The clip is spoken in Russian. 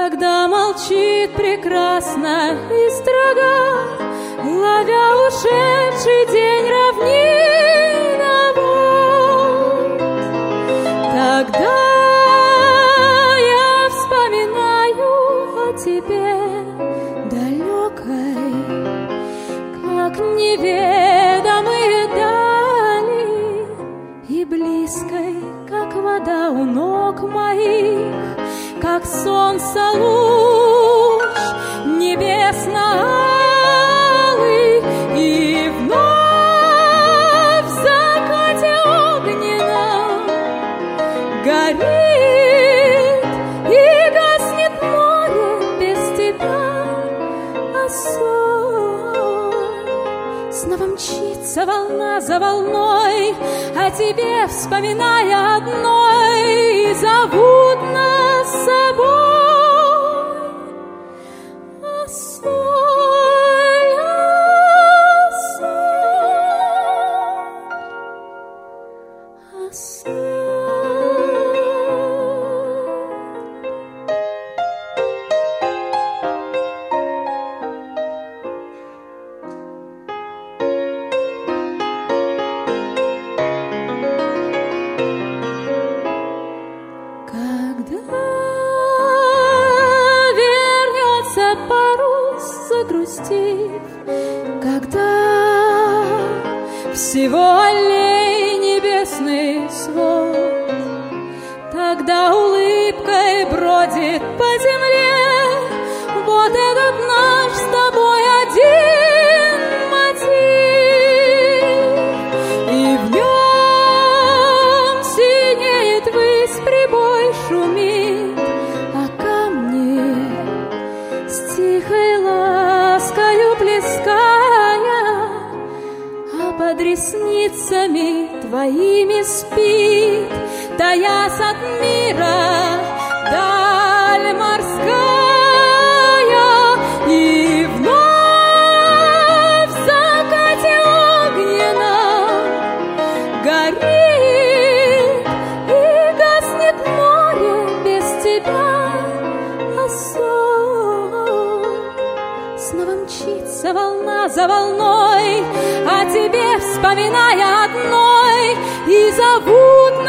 когда молчит прекрасно и строго, ловя ушедший день равниновод. Тогда я вспоминаю о тебе далекой, как неведомые дали, и близкой, как вода у ног моих, как солнце луч небесно-алый, и вновь в закате огненном горит и гаснет море без тебя, а сон снова мчится волна за волной, о тебе вспоминая одной, зовут нас с собой. Осой, осой, осой. Когда всего аллей небесный свод, тогда улыбкой бродит по земле вот этот наш с тобой один мотив, и в нем синеет высь, прибой шумит, а камни с тихой ласкою плеская, а под ресницами твоими спит, таясь от мира даль морская, и вновь в закате огненном горит и гаснет море без тебя, а сон снова мчится волна за волной, о тебе вспоминая одной, и зовут